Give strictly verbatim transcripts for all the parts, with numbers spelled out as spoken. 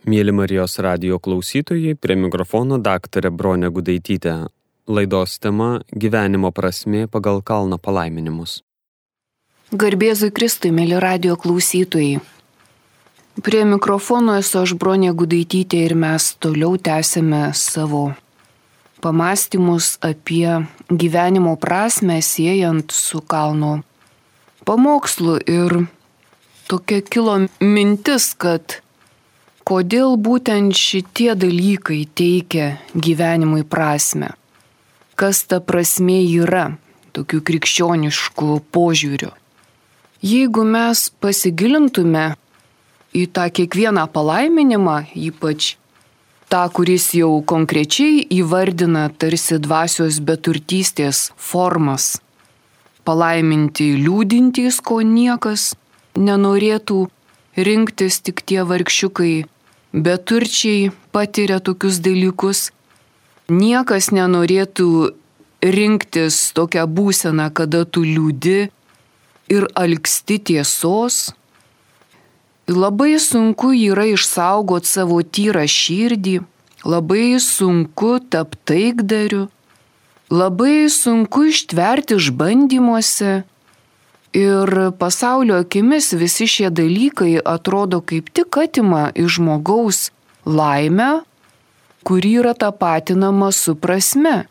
Mėly Marijos radijo klausytojai, prie mikrofono daktarė Bronė Gudaitytė. Laidos tema – gyvenimo prasmė pagal kalno palaiminimus. Garbėzui Kristui, mėly radijo klausytojai. Prie mikrofono esu aš Bronė Gudaitytė ir mes toliau tęsime savo pamąstymus apie gyvenimo prasmę siejant su kalno pamokslu. Ir tokia kilo mintis, kad kodėl būtent šitie dalykai teikia gyvenimui prasmę. Kas ta prasmė yra, tokių krikščioniškų požiūrių. Jeigu mes pasigilintume į tą kiekvieną palaiminimą, ypač tą, kuris jau konkrečiai įvardina tarsi dvasios beturtystės formas, palaiminti liūdintys, ko niekas nenorėtų rinktis, tik tie vargšiukai beturčiai patiria tokius dalykus. Niekas nenorėtų rinktis tokią būseną, kada tu liūdi ir alksti tiesos. Labai sunku yra išsaugoti savo tyrą širdį, labai sunku tapti taikdariu, labai sunku ištverti išbandymuose. Ir pasaulio akimis visi šie dalykai atrodo kaip tik atima iš žmogaus laimę, kuri yra tapatinama su prasme.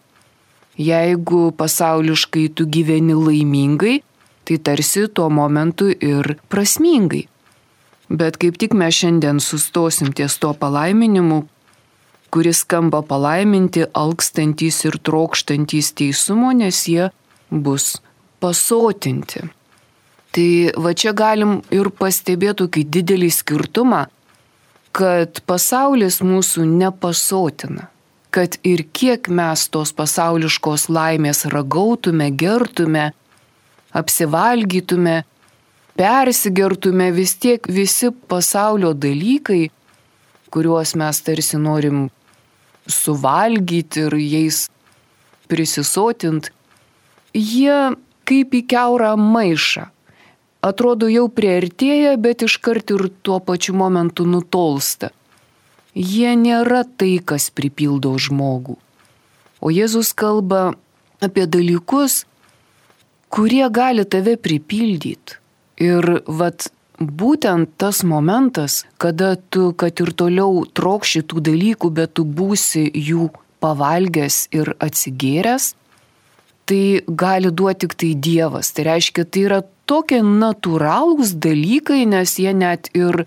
Jeigu pasauliškai tu gyveni laimingai, tai tarsi tuo momentu ir prasmingai. Bet kaip tik mes šiandien sustosim ties to palaiminimu, kuris skamba palaiminti alkstantys ir trokštantys teisumo, nes jie bus pasotinti. Tai va čia galim ir pastebėti tokį didelį skirtumą, kad pasaulis mūsų nepasotina, kad ir kiek mes tos pasauliškos laimės ragautume, gertume, apsivalgytume, persigertume, vis tiek visi pasaulio dalykai, kuriuos mes tarsi norim suvalgyti ir jais prisisotint, jie kaip į kiaurą maišą. Atrodo jau priartėja, bet iškart ir tuo pačiu momentu nutolsta. Jie nėra tai, kas pripildo žmogų. O Jėzus kalba apie dalykus, kurie gali tave pripildyti. Ir vat būtent tas momentas, kada tu, kad ir toliau trokši tų dalykų, bet tu būsi jų pavalgęs ir atsigėręs, tai gali duoti tik tai Dievas. Tai reiškia, tai yra tokie natūralūs dalykai, nes jie net ir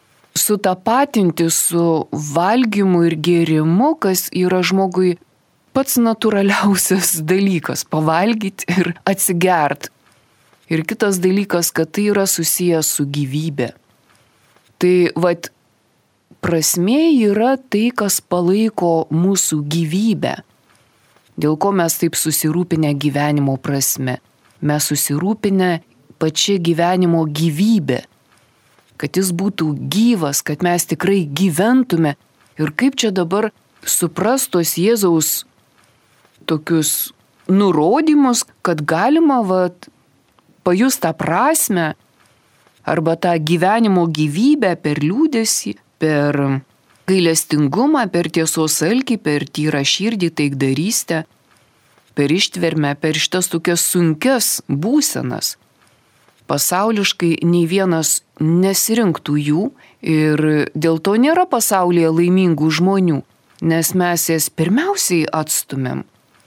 sutapatinti su valgymu ir gėrimu, kas yra žmogui pats natūraliausias dalykas – pavalgyti ir atsigert. Ir kitas dalykas, kad tai yra susijęs su gyvybe. Tai vat prasmė yra tai, kas palaiko mūsų gyvybę. Dėl ko mes taip susirūpinę gyvenimo prasme? Mes susirūpinę pačia gyvenimo gyvybė, kad jis būtų gyvas, kad mes tikrai gyventume. Ir kaip čia dabar suprastos Jėzaus tokius nurodymus, kad galima vat, pajusti tą prasmę arba tą gyvenimo gyvybę per liūdesį, per gailestingumą, per tiesos alkį, per tyrą širdį, taikdarystę, per ištvermę, per šitas tokias sunkias būsenas. Pasauliškai nei vienas nesirinktų jų ir dėl to nėra pasaulyje laimingų žmonių, nes mes jas pirmiausiai atstumėm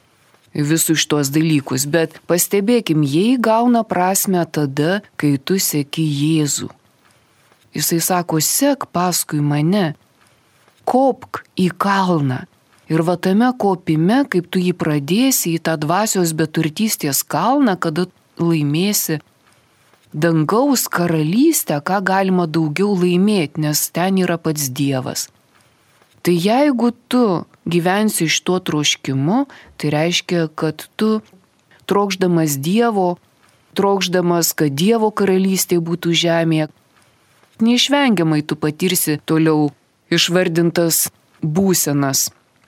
visus šitos dalykus, bet pastebėkim, jie įgauna prasmę tada, kai tu seki Jėzų. Jisai sako, sek paskui mane, kopk į kalną ir va tame kopime, kaip tu jį pradėsi į tą dvasios beturtystės kalną, kada laimėsi dangaus karalystę, ką galima daugiau laimėti, nes ten yra pats Dievas. Tai jeigu tu gyvensi iš tuo troškimu, tai reiškia, kad tu trokšdamas Dievo, trokšdamas, kad Dievo karalystė būtų žemėje, neišvengiamai tu patirsi toliau išvardintas būsenas.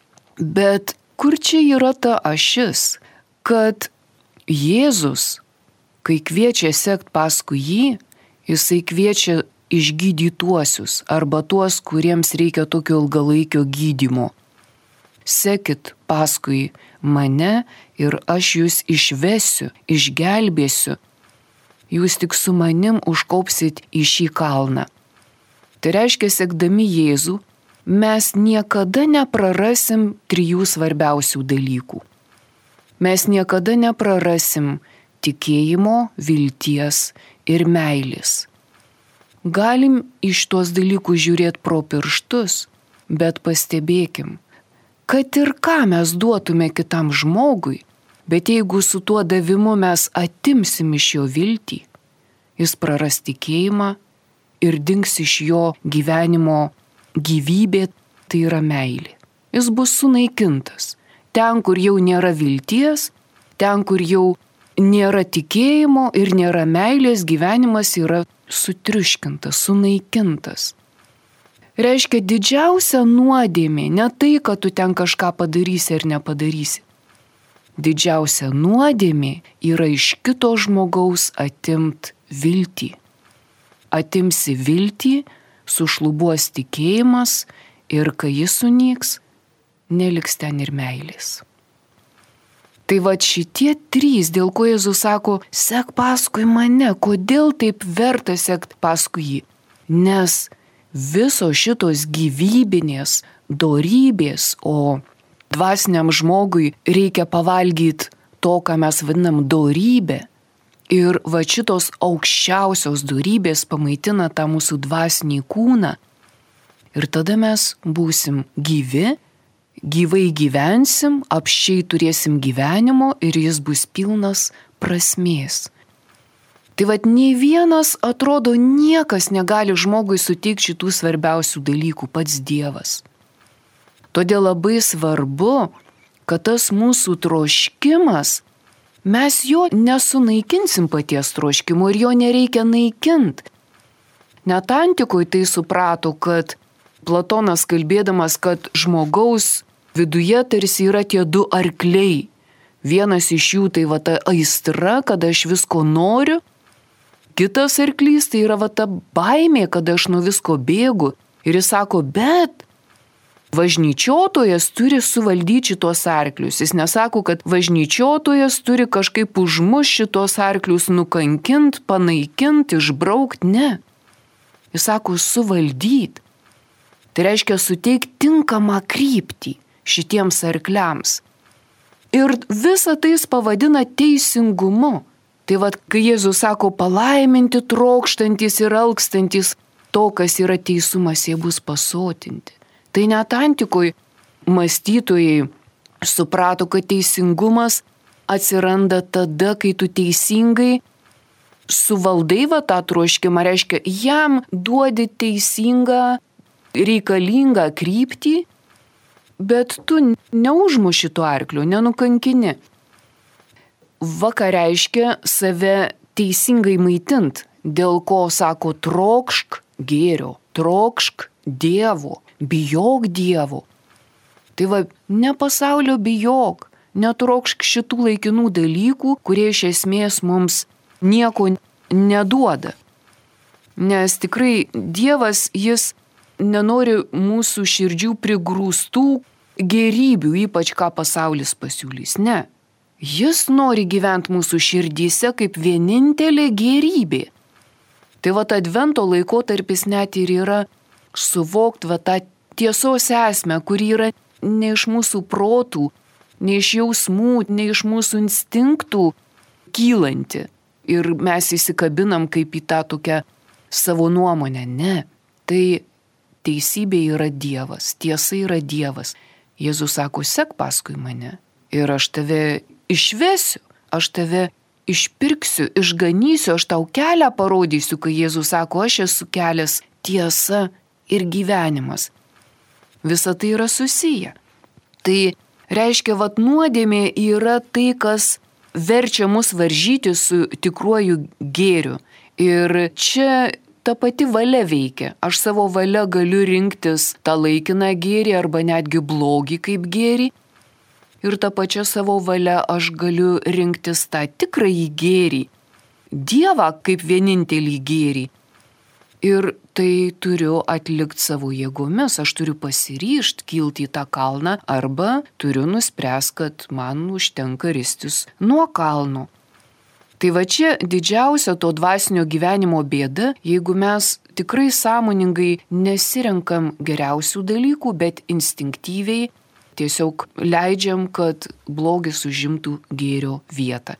Bet kur čia yra ta ašis, kad Jėzus, kai kviečia sekt paskui jį, jisai kviečia išgydytuosius arba tuos, kuriems reikia tokio ilgalaikio gydymo. Sekit paskui mane ir aš jūs išvesiu, išgelbėsiu. Jūs tik su manim užkopsit į šį kalną. Tai reiškia, sekdami Jėzų, mes niekada neprarasim trijų svarbiausių dalykų. Mes niekada neprarasim tikėjimo, vilties ir meilės. Galim iš tuos dalykus žiūrėti pro pirštus, bet pastebėkim, kad ir ką mes duotume kitam žmogui, bet jeigu su tuo davimu mes atimsim iš jo viltį, jis praras tikėjimą ir dings iš jo gyvenimo gyvybė, tai yra meilė. Jis bus sunaikintas. Ten, kur jau nėra vilties, ten, kur jau nėra tikėjimo ir nėra meilės, gyvenimas yra sutriuškintas, sunaikintas. Reiškia, didžiausia nuodėmė ne tai, kad tu ten kažką padarysi ar nepadarysi. Didžiausia nuodėmė yra iš kito žmogaus atimt viltį. Atimsi viltį, sušlubuos tikėjimas ir kai jis sunyks, neliks ten ir meilės. Tai va šitie trys, dėl ko Jėzus sako, sek paskui mane, kodėl taip verta sekti paskui jį? Nes visos šitos gyvybinės dorybės, o dvasiniam žmogui reikia pavalgyti to, ką mes vadinam dorybė. Ir va šitos aukščiausios dorybės pamaitina tą mūsų dvasinį kūną. Ir tada mes būsim gyvi, gyvai gyvensim, apsčiai turėsim gyvenimo ir jis bus pilnas prasmės. Tai vad nei vienas, atrodo, niekas negali žmogui suteikti šitų svarbiausių dalykų, pats Dievas. Todėl labai svarbu, kad tas mūsų troškimas, mes jo nesunaikinsim paties troškimo ir jo nereikia naikinti. Net antikoje tai suprato, kad Platonas kalbėdamas, kad žmogaus viduje tarsi yra tie du arkliai. Vienas iš jų tai va ta aistra, kad aš visko noriu. Kitas arklys tai yra va ta baimė, kad aš nuo visko bėgu. Ir jis sako, bet važnyčiotojas turi suvaldyti šitos arklius. Jis nesako, kad važnyčiotojas turi kažkaip užmuš šitos arklius, nukankint, panaikint, išbraukt. Ne. Jis sako, suvaldyti. Tai reiškia suteikti tinkamą kryptį šitiems arkliams. Ir visą tai jis pavadina teisingumu. Tai vad, kai Jėzus sako, palaiminti trokštantis ir alkstantis, to, kas yra teisumas, jie bus pasotinti. Tai net antikoje mąstytojai suprato, kad teisingumas atsiranda tada, kai tu teisingai suvaldai va tą troškimą, reiškia, jam duodi teisingą, reikalingą kryptį, bet tu neužmuši to arklio, nenukankini. Va ką reiškia save teisingai maitint, dėl ko sako trokšk gėrio, trokšk Dievo, bijok Dievo. Tai va, ne pasaulio bijok, netrokšk šitų laikinų dalykų, kurie iš esmės mums nieko neduoda. Nes tikrai Dievas, jis nenori mūsų širdžių prigrūstų gerybių, ypač ką pasaulis pasiūlys. Ne. Jis nori gyventi mūsų širdyse kaip vienintelė gerybė. Tai va, advento laikotarpis net ir yra suvokti va tą tiesos esmę, kuri yra ne iš mūsų protų, ne iš jausmų, ne iš mūsų instinktų kylanti. Ir mes įsikabinam kaip į tą tokią savo nuomonę. Ne. Tai teisybė yra Dievas, tiesa yra Dievas. Jėzus sako, sek paskui mane ir aš tave išvesiu, aš tave išpirksiu, išganysiu, aš tau kelią parodysiu, kai Jėzus sako, aš esu kelias, tiesa ir gyvenimas. Visa tai yra susiję. Tai reiškia, vat nuodėmė yra tai, kas verčia mus varžyti su tikruoju gėriu. Ir čia ta pati valia veikia. Aš savo valia galiu rinktis tą laikiną gėrį arba netgi blogį kaip gėrį. Ir tą pačią savo valia aš galiu rinktis tą tikrąjį gėrį. Dievą kaip vienintelį gėrį. ir tai turiu atlikti savo jėgomis, aš turiu pasiryžti kilti į tą kalną arba turiu nuspręsti, kad man užtenka ristis nuo kalno. Tai va čia didžiausia to dvasinio gyvenimo bėda, jeigu mes tikrai sąmoningai nesirenkam geriausių dalykų, bet instinktyviai tiesiog leidžiam, kad blogis užimtų gėrio vietą.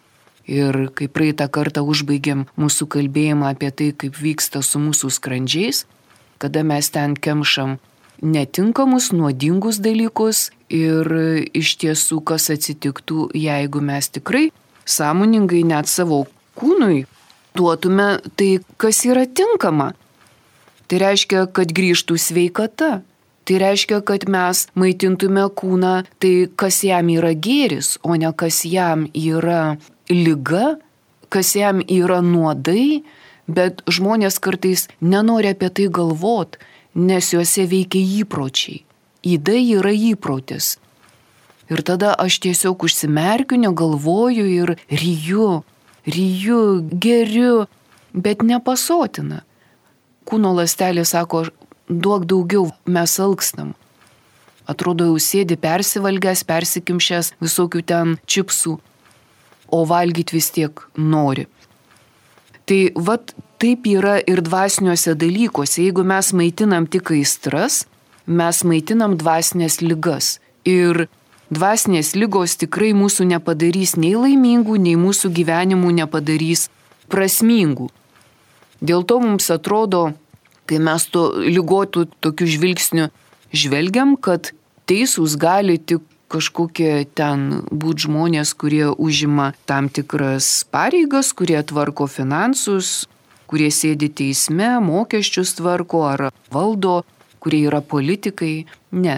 Ir kai praeitą kartą užbaigėm mūsų kalbėjimą apie tai, kaip vyksta su mūsų skrandžiais, kada mes ten kemšam netinkamus, nuodingus dalykus ir iš tiesų kas atsitiktų, jeigu mes tikrai sąmoningai net savo kūnui duotume tai, kas yra tinkama. Tai reiškia, kad grįžtų sveikata. Tai reiškia, kad mes maitintume kūną tai, kas jam yra gėris, o ne kas jam yra liga, kas jam yra nuodai, bet žmonės kartais nenori apie tai galvot, nes juose veikia įpročiai. Įda yra įprotis. Ir tada aš tiesiog užsimerkiu, negalvoju ir ryju, ryju, geriu, bet nepasotina. Kūno ląstelė sako, duok daugiau, mes alkstam. Atrodo, jau sėdi persivalgęs, persikimšęs visokių ten čipsų, o valgyti vis tiek nori. Tai vat taip yra ir dvasiniuose dalykuose. Jeigu mes maitinam tik aistras, mes maitinam dvasinės ligas. Ir dvasinės ligos tikrai mūsų nepadarys nei laimingų, nei mūsų gyvenimų nepadarys prasmingų. Dėl to mums atrodo, kai mes to ligotų tokiu žvilgsniu žvelgiam, kad teisūs gali tik kažkokie ten būt žmonės, kurie užima tam tikras pareigas, kurie tvarko finansus, kurie sėdi teisme, mokesčius tvarko ar valdo, kurie yra politikai. Ne.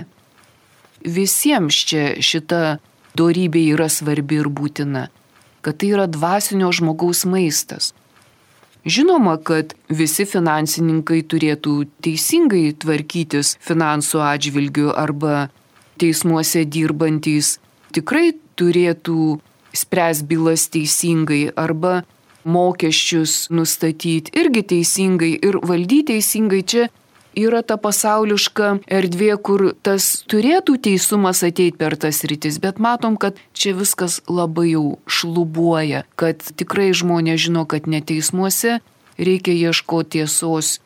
Visiems čia šita dorybė yra svarbi ir būtina, kad tai yra dvasinio žmogaus maistas. Žinoma, kad visi finansininkai turėtų teisingai tvarkytis finansų atžvilgiu arba teismuose dirbantys tikrai turėtų spręs bylas teisingai arba mokesčius nustatyti irgi teisingai ir valdyti teisingai. Čia yra ta pasauliška erdvė, kur tas turėtų teisumas ateiti per tas rytis, bet matom, kad čia viskas labai jau šlubuoja, kad tikrai žmonės žino, kad ne teismuose reikia ieškoti tiesos.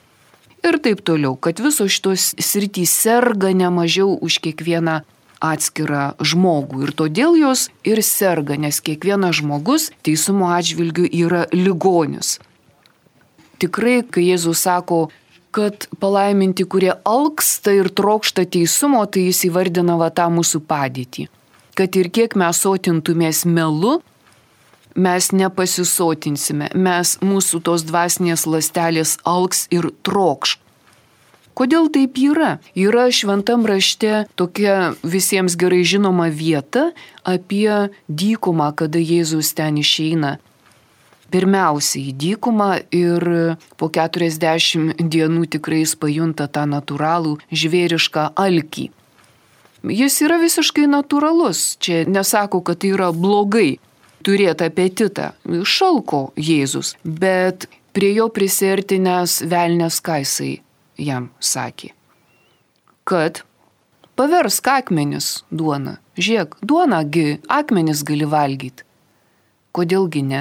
Ir taip toliau, kad visos šitos sritys serga ne mažiau už kiekvieną atskirą žmogų. Ir todėl jos ir serga, nes kiekvienas žmogus teisumo atžvilgiu yra ligonis. Tikrai, kai Jėzus sako, kad palaiminti, kurie alksta ir trokšta teisumo, tai jis įvardina va tą mūsų padėtį. Kad ir kiek mes sotintumės melu, mes nepasisotinsime, mes mūsų tos dvasinės ląstelės alks ir trokš. Kodėl taip yra? Yra šventam rašte tokia visiems gerai žinoma vieta apie dykumą, kada Jėzus ten išeina. Pirmiausia į dykumą ir po keturiasdešimt dienų tikrai jis pajunta tą natūralų žvėrišką alkį. Jis yra visiškai natūralus, čia nesako, kad tai yra blogai turėti apetitą. Šalko Jėzus, bet prie jo prisiartinęs velnias ką jisai jam sakė. Kad paversk akmenis duona. Žiūrėk, duonagi akmenis gali valgyti. Kodėlgi ne?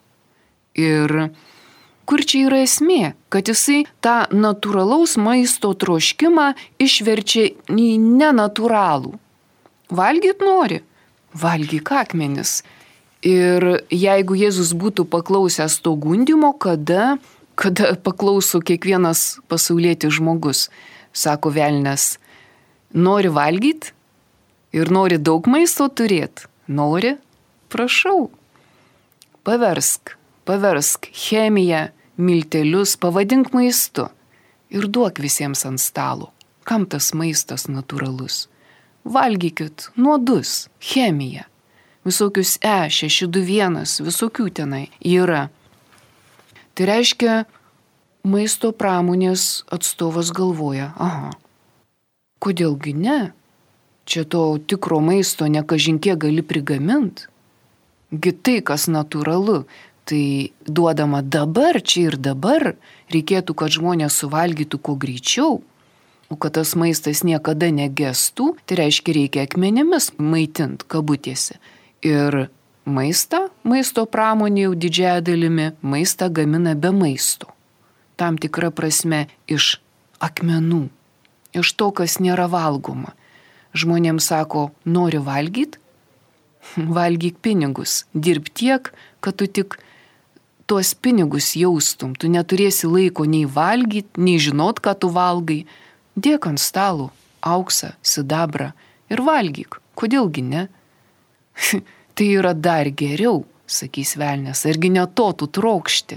Ir kur čia yra esmė, kad jisai tą natūralaus maisto troškimą išverčia į nenatūralų. Valgyt nori? Valgyk akmenis. Ir jeigu Jėzus būtų paklausęs to gundymo, kada, kada paklauso kiekvienas pasaulietis žmogus, sako velnias, nori valgyt ir nori daug maisto turėti? Nori? Prašau. Paversk. Paversk chemiją, miltelius, pavadink maistu ir duok visiems ant stalo. Kam tas maistas natūralus? Valgykit nuodus, chemiją. Visokius E, šeši du vienas, visokių tenai yra. Tai reiškia, maisto pramonės atstovas galvoja, aha, kodėlgi ne? Čia to tikro maisto nekažinkie gali prigaminti. Gi tai, kas natūralu, tai duodama dabar, čia ir dabar, reikėtų, kad žmonės suvalgytų kuo greičiau, o kad tas maistas niekada negestų, tai reiškia reikia akmenimis maitint kabutėse. Ir maistą, maisto pramonė jau didžiąją dalimi, maistą gamina be maisto. Tam tikra prasme iš akmenų, iš to, kas nėra valgoma. Žmonėms sako, nori valgyt? Valgyk pinigus, dirb tiek, kad tu tik tuos pinigus jaustum, tu neturėsi laiko nei valgyt, nei žinot, ką tu valgai. Dėk ant stalų auksą, sidabrą ir valgyk. Kodėlgi ne? Tai yra dar geriau, sakys velnias, argi ne to tu trokšti.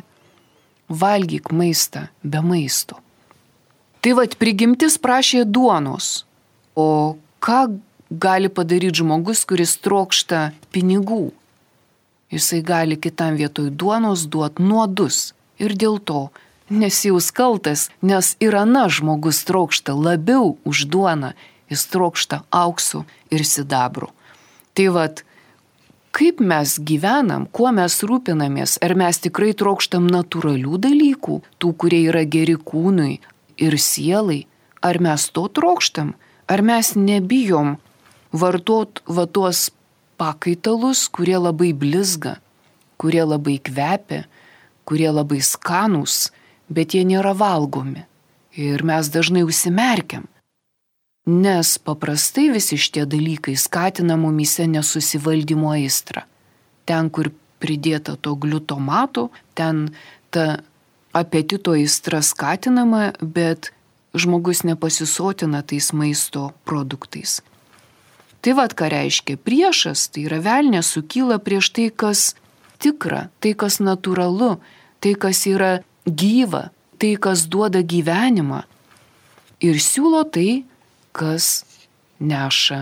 Valgyk maistą be maisto. Tai vat prigimtis prašė duonos, o ką gali padaryti žmogus, kuris trokšta pinigų? Jisai gali kitam vietoj duonos duoti nuodus ir dėl to nesijaus kaltas, nes ir ana žmogus trokšta labiau už duoną, jis trokšta auksų ir sidabrų. Tai vat, kaip mes gyvenam, kuo mes rūpinamės, ar mes tikrai trokštam natūralių dalykų, tų, kurie yra geri kūnui ir sielai, ar mes to trokštam, ar mes nebijom vartot va tuos pakaitalus, kurie labai blizga, kurie labai kvepia, kurie labai skanūs, bet jie nėra valgomi. Ir mes dažnai užsimerkiam, nes paprastai visi šitie dalykai skatina mumyse nesusivaldymo aistrą. Ten, kur pridėta to gliutomato, ten ta apetito aistra skatinama, bet žmogus nepasisotina tais maisto produktais. Tai vad, ką reiškia priešas, tai yra velnias sukyla prieš tai, kas tikra, tai, kas natūralu, tai, kas yra gyva, tai, kas duoda gyvenimą ir siūlo tai, kas neša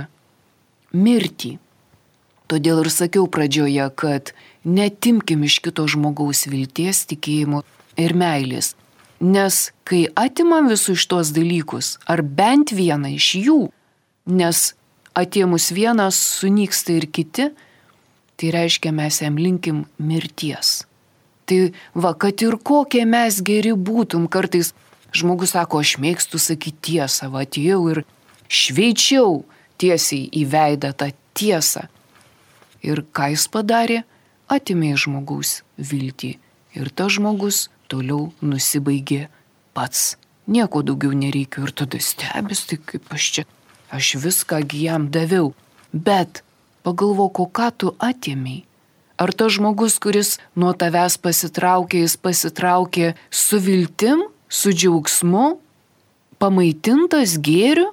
mirtį. Todėl ir sakiau pradžioje, kad netimkim iš kito žmogaus vilties, tikėjimo ir meilės. Nes kai atimam visus šitos dalykus, ar bent vieną iš jų, nes atėmus vienas sunyksta ir kiti, tai reiškia mes jam linkim mirties. Tai va, kad ir kokie mes geri būtum, kartais žmogus sako, aš mėgstu sakyti tiesą, va, atėjau ir šveičiau tiesiai į veidą tą tiesą. Ir ką jis padarė? Atimė iš žmogaus viltį. Ir tas žmogus toliau nusibaigė pats. Nieko daugiau nereikia. Ir tada stebis, tai kaip aš čia, aš viską jam daviau. Bet pagalvok, o ką tu atėmei? Ar tas žmogus, kuris nuo tavęs pasitraukė, jis pasitraukė su viltim, su džiaugsmu, pamaitintas gėriu?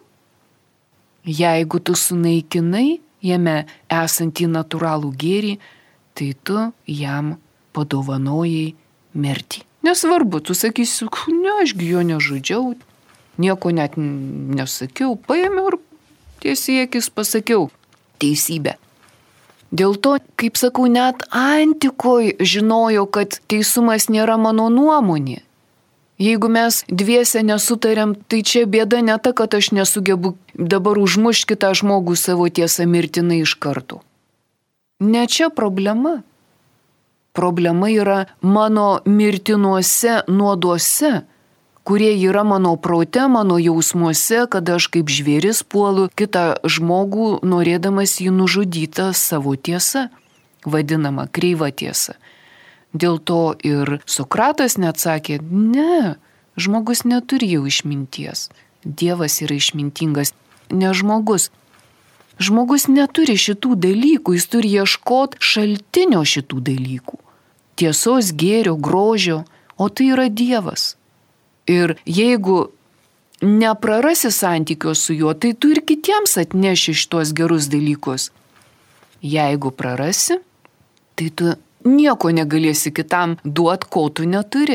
Jeigu tu sunaikinai jame esantį natūralų gėrį, tai tu jam padovanojai mirtį. Nesvarbu, tu sakysi, ne, ašgi jo nežudžiau, nieko net nesakiau, paėmiau ir tiesiai akis pasakiau teisybę. Dėl to, kaip sakau, net antikoje žinojo, kad teisumas nėra mano nuomonė. Jeigu mes dviese nesutariam, tai čia bėda ne ta, kad aš nesugebu dabar užmušti kitą žmogų savo tiesą mirtinai iš karto. Ne čia problema. Problema yra mano mirtinuose nuoduose, kurie yra mano prote, mano jausmuose, kada aš kaip žvėris puolu kitą žmogų, norėdamas jį nužudytą savo tiesą, vadinama kreiva tiesa. Dėl to ir Sokratas net sakė, ne, žmogus neturi jau išminties. Dievas yra išmintingas, ne žmogus. Žmogus neturi šitų dalykų, jis turi ieškoti šaltinio šitų dalykų. Tiesos, gėrio, grožio, o tai yra Dievas. Ir jeigu neprarasi santykio su juo, tai tu ir kitiems atneši šitos gerus dalykus. Jeigu prarasi, tai tu nieko negalėsi kitam duot, ko tu neturi.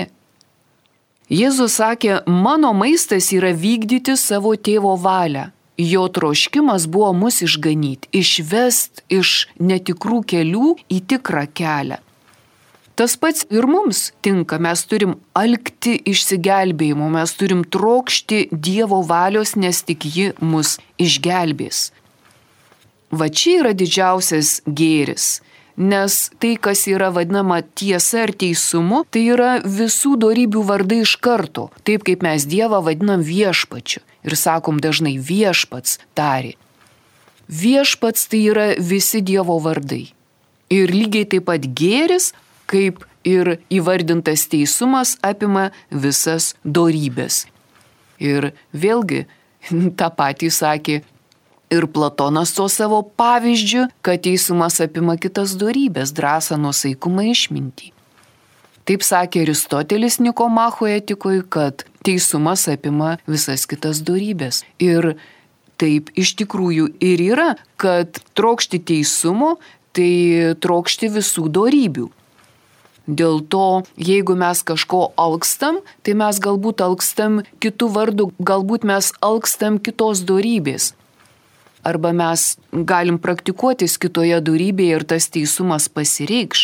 Jėzus sakė, mano maistas yra vykdyti savo tėvo valią. Jo troškimas buvo mus išganyti, išvest iš netikrų kelių į tikrą kelią. Tas pats ir mums tinka, mes turim alkti išsigelbėjimo, mes turim trokšti Dievo valios, nes tik ji mus išgelbės. Va čia yra didžiausias gėris. Nes tai, kas yra vadinama tiesa ir teisumu, tai yra visų dorybių vardai iš karto. Taip kaip mes Dievą vadinam viešpačiu. Ir sakom dažnai viešpats tari. Viešpats tai yra visi Dievo vardai. Ir lygiai taip pat gėris, kaip ir įvardintas teisumas, apima visas dorybės. Ir vėlgi, tą patį sakė ir Platonas to savo pavyzdžiu, kad teisumas apima kitas dorybės, drąsą, nuosaikumą, išmintį. Taip sakė Aristotelis Nikomacho etikoje, kad teisumas apima visas kitas dorybės. Ir taip iš tikrųjų ir yra, kad trokšti teisumo, tai trokšti visų dorybių. Dėl to, jeigu mes kažko alkstam, tai mes galbūt alkstam kitų vardų, galbūt mes alkstam kitos dorybės. Arba mes galim praktikuotis kitoje dorybėje ir tas teisumas pasireikš.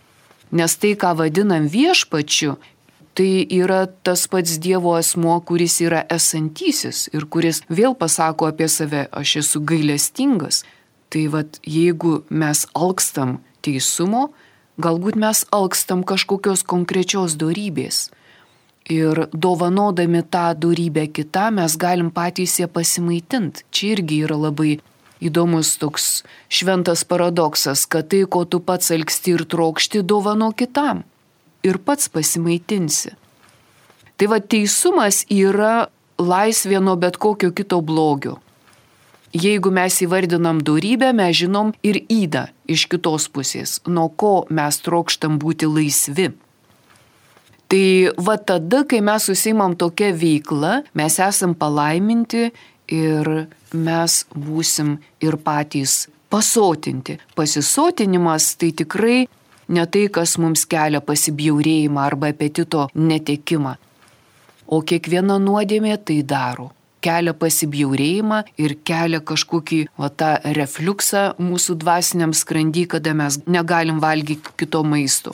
Nes tai, ką vadinam viešpačiu, tai yra tas pats Dievo asmuo, kuris yra esantysis ir kuris vėl pasako apie save, aš esu gailestingas. Tai vat, jeigu mes alkstam teisumo, galbūt mes alkstam kažkokios konkrečios dorybės. Ir dovanodami tą dorybę kitą, mes galim patys ją pasimaitinti. Čia irgi yra labai įdomus toks šventas paradoksas, kad tai, ko tu pats alksti ir trokšti, dovano kitam. Ir pats pasimaitinsi. Tai va, teisumas yra laisvė nuo bet kokio kito blogio. Jeigu mes įvardinam dorybę, mes žinom ir ydą iš kitos pusės, nuo ko mes trokštam būti laisvi. Tai va tada, kai mes užsiimam tokią veiklą, mes esam palaiminti ir mes būsim ir patys pasotinti. Pasisotinimas tai tikrai ne tai, kas mums kelia pasibjaurėjimą arba apetito netekimą, o kiekviena nuodėmė tai daro. Kelia pasibjaurėjimą ir kelia kažkokį va, tą refliuksą mūsų dvasiniam skrandy, kada mes negalim valgyti kito maisto.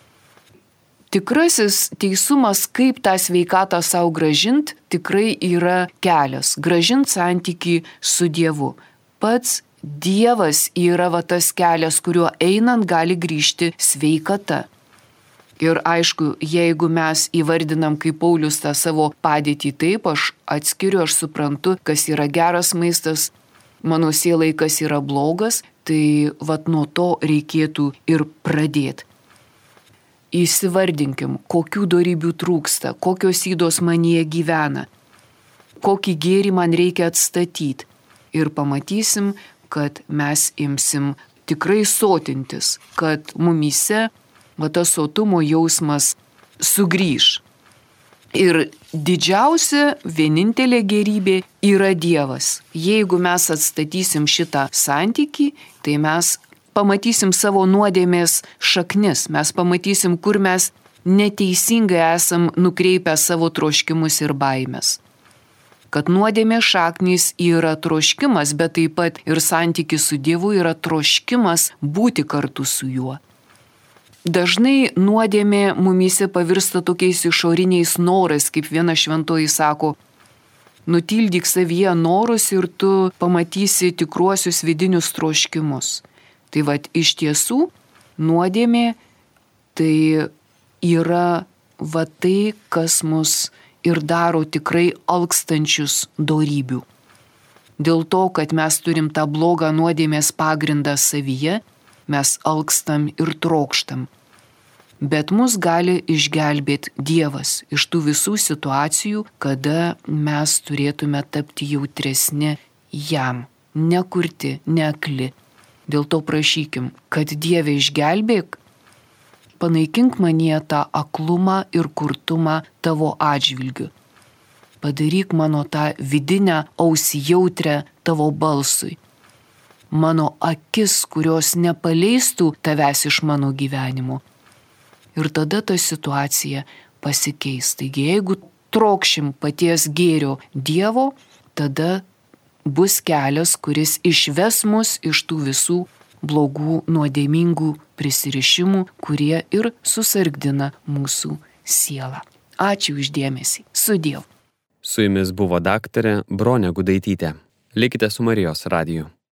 Tikrasis teisumas, kaip tą sveikatą savo gražinti, tikrai yra kelias. Gražinti santykį su Dievu. Pats Dievas yra va, tas kelias, kuriuo einant gali grįžti sveikata. Ir aišku, jeigu mes įvardinam kaip Paulius tą savo padėtį taip, aš atskiriu, aš suprantu, kas yra geras maistas, mano sielai, kas yra blogas, tai vat nuo to reikėtų ir pradėti. Įsivardinkim, kokių dorybių trūksta, kokios ydos manyje gyvena, kokį gėrį man reikia atstatyti. Ir pamatysim, kad mes imsim tikrai sotintis, kad mumyse va tas sotumo jausmas sugrįž. Ir didžiausia, vienintelė gerybė yra Dievas. Jeigu mes atstatysim šitą santykį, tai mes pamatysim savo nuodėmės šaknis, mes pamatysim, kur mes neteisingai esam nukreipę savo troškimus ir baimės. Kad nuodėmės šaknys yra troškimas, bet taip pat ir santykis su Dievu yra troškimas būti kartu su Juo. Dažnai nuodėmė mumyse pavirsta tokiais išoriniais norais, kaip viena šventoji sako, nutildyk savyje norus ir tu pamatysi tikruosius vidinius troškimus. Tai vat iš tiesų nuodėmė tai yra va tai, kas mus ir daro tikrai alkstančius dorybių. Dėl to, kad mes turim tą blogą nuodėmės pagrindą savyje, mes alkstam ir trokštam. Bet mus gali išgelbėti Dievas iš tų visų situacijų, kada mes turėtume tapti jautresni jam, nekurti, neakli. Dėl to prašykim, kad Dieve išgelbėk, panaikink manyje tą aklumą ir kurtumą tavo atžvilgiu. Padaryk mano tą vidinę ausį jautrę tavo balsui. Mano akis, kurios nepaleistų tavęs iš mano gyvenimo. Ir tada ta situacija pasikeis. Taigi, jeigu trokšim paties gėrio Dievo, tada bus kelias, kuris išves mus iš tų visų blogų, nuodėmingų prisirišimų, kurie ir susargdina mūsų sielą. Ačiū už dėmesį. Sudiev. Su jumis buvo daktarė Bronė Gudaitytė. Likite su Marijos radiju.